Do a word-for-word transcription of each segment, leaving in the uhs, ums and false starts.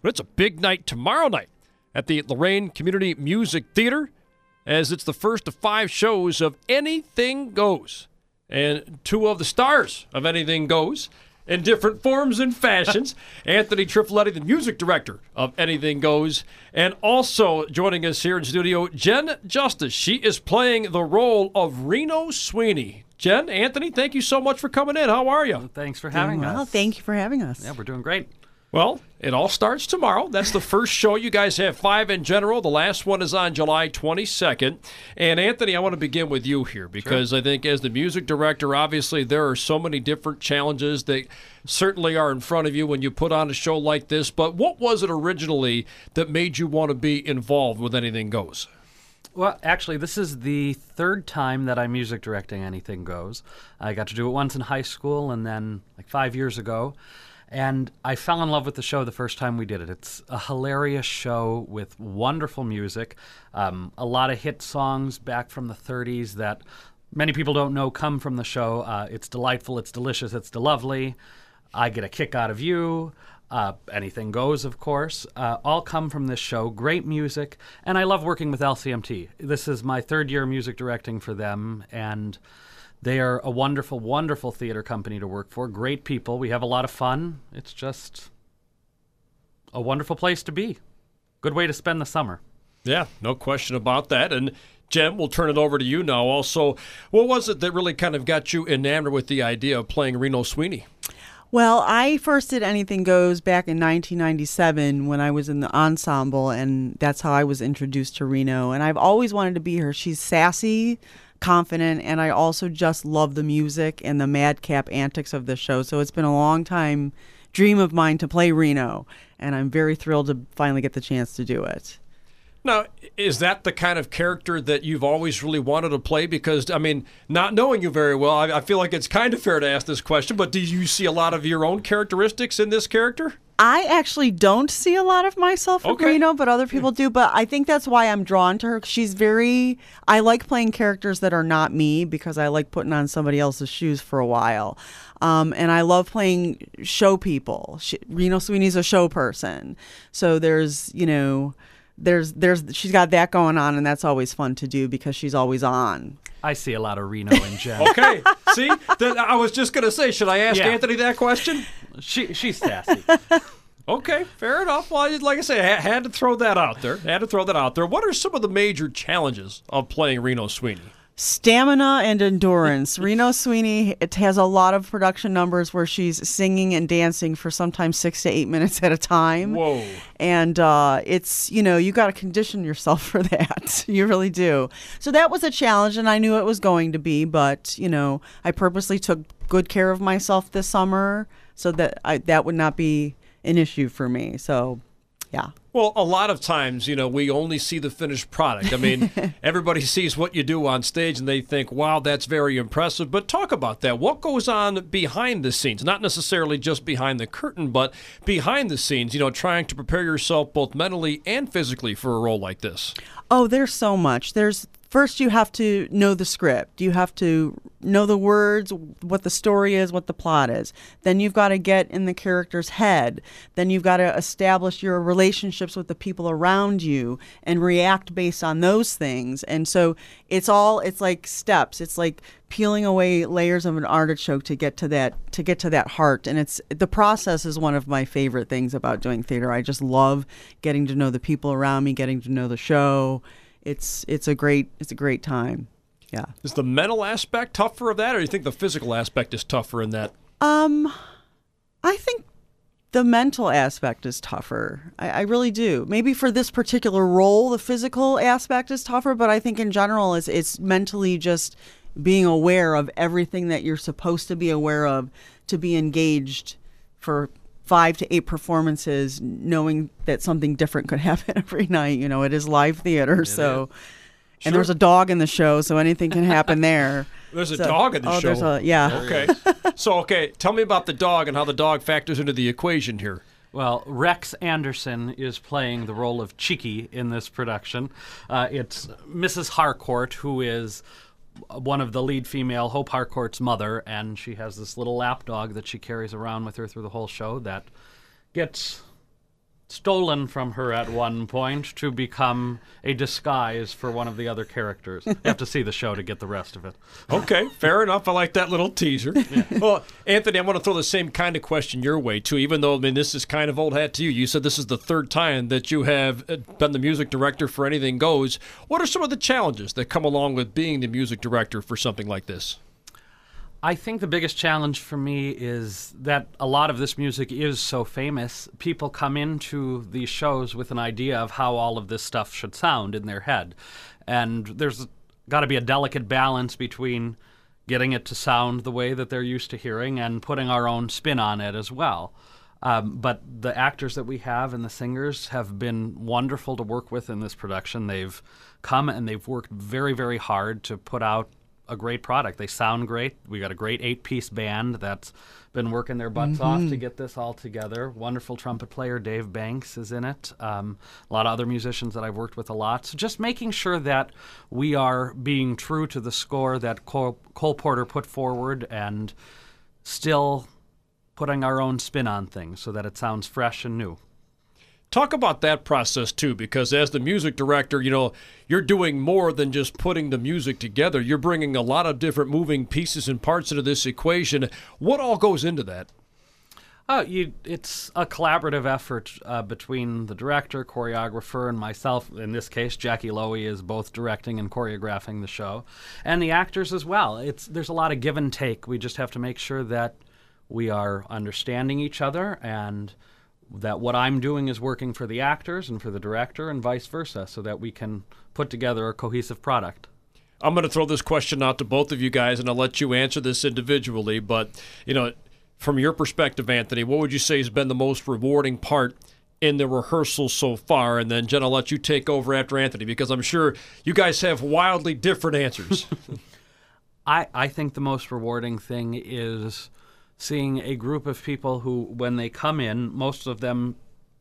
But it's a big night tomorrow night at the Lorain Community Music Theater, as it's the first of five shows of Anything Goes. And two of the stars of Anything Goes, in different forms and fashions, Anthony Trifoletti, the music director of Anything Goes, and also joining us here in studio, Jen Justice. She is playing the role of Reno Sweeney. Jen, Anthony, thank you so much for coming in. How are you? Thanks for having doing us. Well, thank you for having us. Yeah, we're doing great. Well, it all starts tomorrow. That's the first show. You guys have five in general. The last one is on July twenty-second. And Anthony, I want to begin with you here because sure. I think as the music director, obviously there are so many different challenges that certainly are in front of you when you put on a show like this. But what was it originally that made you want to be involved with Anything Goes? Well, actually, this is the third time that I'm music directing Anything Goes. I got to do it once in high school and then like five years ago. And I fell in love with the show the first time we did it. It's a hilarious show with wonderful music, um, a lot of hit songs back from the thirties that many people don't know come from the show. Uh, it's delightful, it's delicious, it's lovely. I Get a Kick Out of You. Uh, Anything Goes, of course, uh, all come from this show. Great music, and I love working with L C M T. This is my third year music directing for them, and they are a wonderful, wonderful theater company to work for. Great people. We have a lot of fun. It's just a wonderful place to be. Good way to spend the summer. Yeah, no question about that. And Jen, we'll turn it over to you now. Also, what was it that really kind of got you enamored with the idea of playing Reno Sweeney? Well, I first did Anything Goes back in nineteen ninety-seven when I was in the ensemble, and that's how I was introduced to Reno. And I've always wanted to be her. She's sassy, confident, and I also just love the music and the madcap antics of the show. So it's been a long time dream of mine to play Reno, and I'm very thrilled to finally get the chance to do it. Now, is that the kind of character that you've always really wanted to play? Because, I mean, not knowing you very well, I, I feel like it's kind of fair to ask this question, but do you see a lot of your own characteristics in this character? I actually don't see a lot of myself in Okay. Reno, but other people do. But I think that's why I'm drawn to her. She's very, I like playing characters that are not me because I like putting on somebody else's shoes for a while. Um, and I love playing show people. She, Reno Sweeney's a show person. So there's, you know, there's, there's, she's got that going on, and that's always fun to do because she's always on. I see a lot of Reno in Jen. Okay, see? Then I was just going to say, should I ask Yeah. Anthony that question? She, she's sassy. Okay, fair enough. Well, like I say, I had to throw that out there. Had to throw that out there. What are some of the major challenges of playing Reno Sweeney? Stamina and endurance. Reno Sweeney, it has a lot of production numbers where she's singing and dancing for sometimes six to eight minutes at a time. Whoa. And uh, it's, you know, you got to condition yourself for that. You really do. So that was a challenge, and I knew it was going to be, but, you know, I purposely took good care of myself this summer so that I, that would not be an issue for me. So, yeah. Well, a lot of times, you know, we only see the finished product. I mean, everybody sees what you do on stage and they think, wow, that's very impressive. But talk about that. What goes on behind the scenes? Not necessarily just behind the curtain, but behind the scenes, you know, trying to prepare yourself both mentally and physically for a role like this. Oh, there's so much. There's first you have to know the script. You have to know the words, what the story is, what the plot is. Then you've got to get in the character's head. Then you've got to establish your relationships with the people around you and react based on those things. And so it's all, it's like steps. It's like peeling away layers of an artichoke to get to that, to get to that heart. And it's, the process is one of my favorite things about doing theater. I just love getting to know the people around me, getting to know the show. It's it's a great it's a great time. Yeah. Is the mental aspect tougher of that, or do you think the physical aspect is tougher in that? Um, I think the mental aspect is tougher. I, I really do. Maybe for this particular role, the physical aspect is tougher, but I think in general, it's it's mentally just being aware of everything that you're supposed to be aware of to be engaged for five to eight performances, knowing that something different could happen every night. You know, it is live theater, It so. is. And Sure. there's a dog in the show, so anything can happen there. There's a So- dog in the oh, show. There's a, yeah. Okay. So, okay, tell me about the dog and how the dog factors into the equation here. Well, Rex Anderson is playing the role of Cheeky in this production. Uh, it's Missus Harcourt, who is one of the lead female, Hope Harcourt's mother, and she has this little lap dog that she carries around with her through the whole show that gets stolen from her at one point to become a disguise for one of the other characters. You have to see the show to get the rest of it. Okay, fair enough. I like that little teaser. Yeah. Well, Anthony, I want to throw the same kind of question your way, too, even though, I mean, this is kind of old hat to you. You said this is the third time that you have been the music director for Anything Goes. What are some of the challenges that come along with being the music director for something like this? I think the biggest challenge for me is that a lot of this music is so famous. People come into these shows with an idea of how all of this stuff should sound in their head. And there's got to be a delicate balance between getting it to sound the way that they're used to hearing and putting our own spin on it as well. Um, but the actors that we have and the singers have been wonderful to work with in this production. They've come and they've worked very, very hard to put out a great product. They sound great. We got a great eight-piece band that's been working their butts mm-hmm. off to get this all together. Wonderful trumpet player Dave Banks is in it. Um, a lot of other musicians that I've worked with a lot. So just making sure that we are being true to the score that Cole, Cole Porter put forward and still putting our own spin on things so that it sounds fresh and new. Talk about that process, too, because as the music director, you know, you're doing more than just putting the music together. You're bringing a lot of different moving pieces and parts into this equation. What all goes into that? Uh, you, it's a collaborative effort uh, between the director, choreographer, and myself. In this case, Jackie Lowy is both directing and choreographing the show, and the actors as well. It's there's a lot of give and take. We just have to make sure that we are understanding each other and that what I'm doing is working for the actors and for the director and vice versa so that we can put together a cohesive product. I'm going to throw this question out to both of you guys, and I'll let you answer this individually. But, you know, from your perspective, Anthony, what would you say has been the most rewarding part in the rehearsal so far? And then, Jen, I'll let you take over after Anthony because I'm sure you guys have wildly different answers. I, I think the most rewarding thing is seeing a group of people who, when they come in, most of them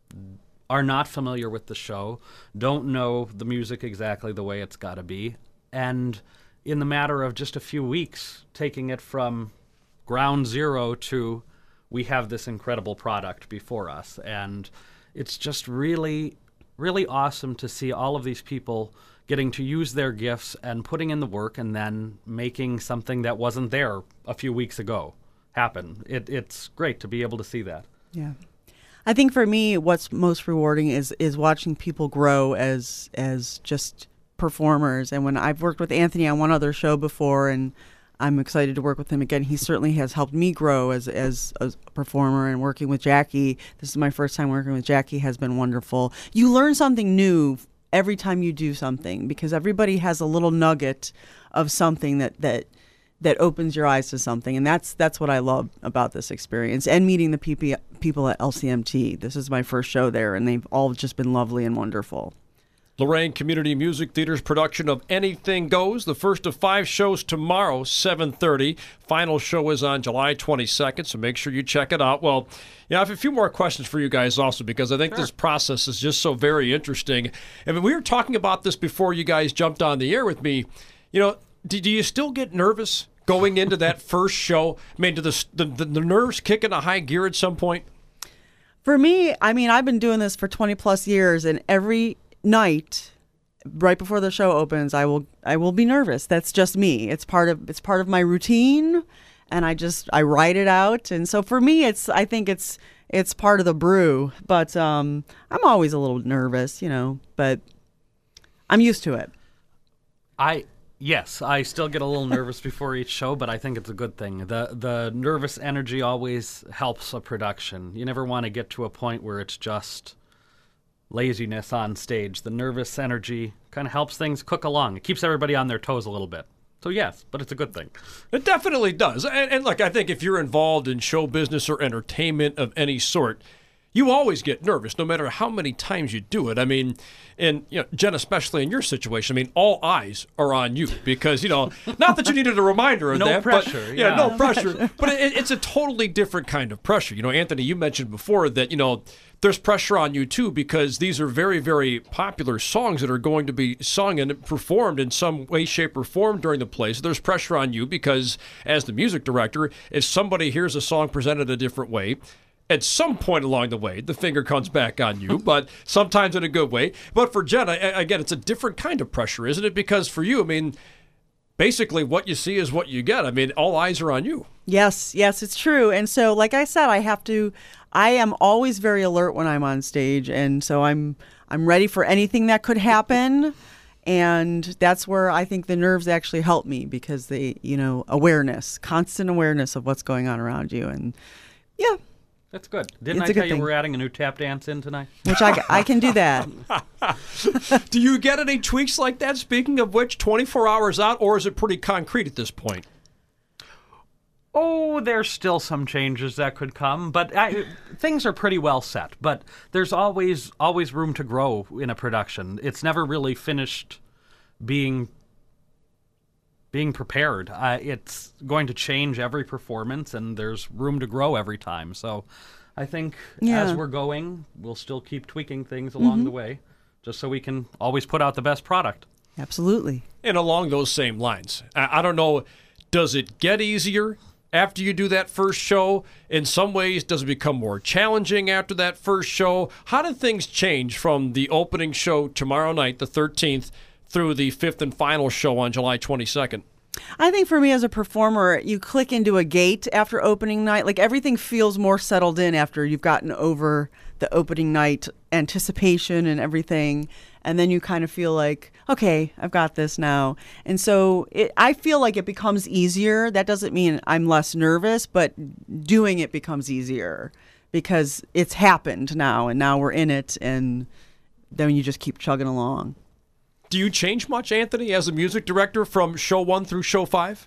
are not familiar with the show, don't know the music exactly the way it's got to be, and in the matter of just a few weeks, taking it from ground zero to we have this incredible product before us. And it's just really, really awesome to see all of these people getting to use their gifts and putting in the work and then making something that wasn't there a few weeks ago happen. It, it's great to be able to see that. Yeah. I think for me, what's most rewarding is is watching people grow as as just performers. And when I've worked with Anthony on one other show before, and I'm excited to work with him again, he certainly has helped me grow as as a performer. And working with Jackie, this is my first time working with Jackie, has been wonderful. You learn something new every time you do something because everybody has a little nugget of something that that. that opens your eyes to something. And that's that's what I love about this experience and meeting the P P people at L C M T. This is my first show there, and they've all just been lovely and wonderful. Lorain Community Music Theater's production of Anything Goes, the first of five shows tomorrow, seven thirty. Final show is on July twenty-second, so make sure you check it out. Well, yeah, I have a few more questions for you guys also because I think sure. this process is just so very interesting. I mean, we were talking about this before you guys jumped on the air with me. You know, do, do you still get nervous going into that first show? I mean, do the, the, the nerves kick into high gear at some point? For me, I mean, I've been doing this for twenty plus years, and every night right before the show opens, I will I will be nervous. That's just me. It's part of it's part of my routine, and I just I write it out. And so for me, it's I think it's it's part of the brew. But um, I'm always a little nervous, you know, but I'm used to it. I Yes, I still get a little nervous before each show, but I think it's a good thing. The the nervous energy always helps a production. You never want to get to a point where it's just laziness on stage. The nervous energy kind of helps things cook along. It keeps everybody on their toes a little bit. So yes, but it's a good thing. It definitely does. And, and look, I think if you're involved in show business or entertainment of any sort, you always get nervous, no matter how many times you do it. I mean, and you know, Jen, especially in your situation, I mean, all eyes are on you because, you know, not that you needed a reminder of no that. Pressure, but, yeah, yeah, no pressure. But it, it's a totally different kind of pressure. You know, Anthony, you mentioned before that, you know, there's pressure on you, too, because these are very, very popular songs that are going to be sung and performed in some way, shape, or form during the play. So there's pressure on you because, as the music director, if somebody hears a song presented a different way, at some point along the way, the finger comes back on you, but sometimes in a good way. But for Jen, I, again, it's a different kind of pressure, isn't it? Because for you, I mean, basically what you see is what you get. I mean, all eyes are on you. Yes, yes, it's true. And so, like I said, I have to, I am always very alert when I'm on stage. And so I'm, I'm ready for anything that could happen. And that's where I think the nerves actually help me because they, you know, awareness, constant awareness of what's going on around you. And yeah. That's good. Didn't It's I a good tell you thing. we're adding a new tap dance in tonight? Which I, I can do that. Do you get any tweaks like that, speaking of which, twenty-four hours out, or is it pretty concrete at this point? Oh, there's still some changes that could come, but I, things are pretty well set. But there's always always room to grow in a production. It's never really finished being being prepared. Uh, it's going to change every performance, and there's room to grow every time. So I think Yeah. as we're going, we'll still keep tweaking things along Mm-hmm. the way, just so we can always put out the best product. Absolutely. And along those same lines, I, I don't know, does it get easier after you do that first show? In some ways, does it become more challenging after that first show? How do things change from the opening show tomorrow night, the thirteenth, through the fifth and final show on July twenty-second? I think for me as a performer, you click into a gate after opening night. Like everything feels more settled in after you've gotten over the opening night anticipation and everything. And then you kind of feel like, okay, I've got this now. And so it, I feel like it becomes easier. That doesn't mean I'm less nervous, but doing it becomes easier because it's happened now and now we're in it. And then you just keep chugging along. Do you change much, Anthony, as a music director from show one through show five?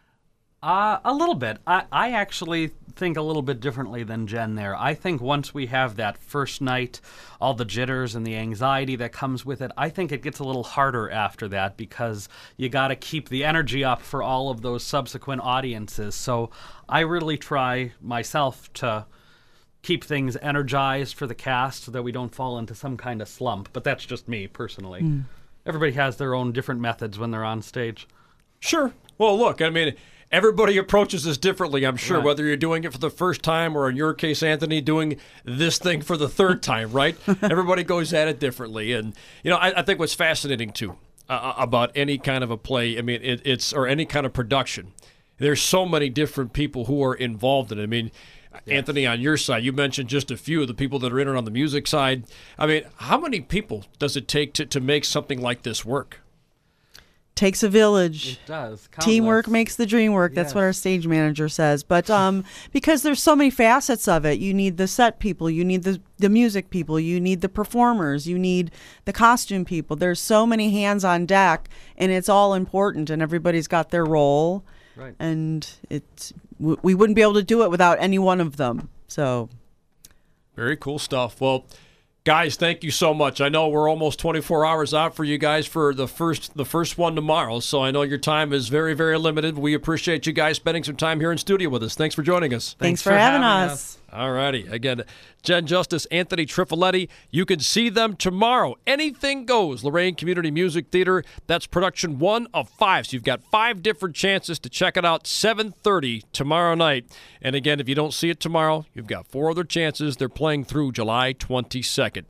Uh, a little bit. I, I actually think a little bit differently than Jen there. I think once we have that first night, all the jitters and the anxiety that comes with it, I think it gets a little harder after that because you got to keep the energy up for all of those subsequent audiences. So I really try myself to keep things energized for the cast so that we don't fall into some kind of slump. But that's just me personally. Mm. Everybody has their own different methods when they're on stage. Sure. Well, look, I mean, everybody approaches this differently, I'm sure, Right. whether you're doing it for the first time or, in your case, Anthony, doing this thing for the third time, right? Everybody goes at it differently. And, you know, I, I think what's fascinating, too, uh, about any kind of a play, I mean, it, it's or any kind of production, there's so many different people who are involved in it. I mean, yes. Anthony, on your side, you mentioned just a few of the people that are in it on the music side. I mean, how many people does it take to, to make something like this work? Takes a village. It does. Countless. Teamwork makes the dream work. That's Yes. what our stage manager says. But um, because there's so many facets of it, you need the set people, you need the the music people, you need the performers, you need the costume people. There's so many hands on deck, and it's all important, and everybody's got their role. Right. And it's w- we wouldn't be able to do it without any one of them. So Very cool stuff. Well, guys, thank you so much. I know we're almost twenty-four hours out for you guys for the first the first one tomorrow, so I know your time is very, very limited. We appreciate you guys spending some time here in studio with us. Thanks for joining us. thanks, for, having, us. us. All righty. Again, Jen Justice, Anthony Trifoletti. You can see them tomorrow. Anything Goes, Lorain Community Music Theater. That's production one of five. So you've got five different chances to check it out, seven thirty tomorrow night. And again, if you don't see it tomorrow, you've got four other chances. They're playing through July twenty-second.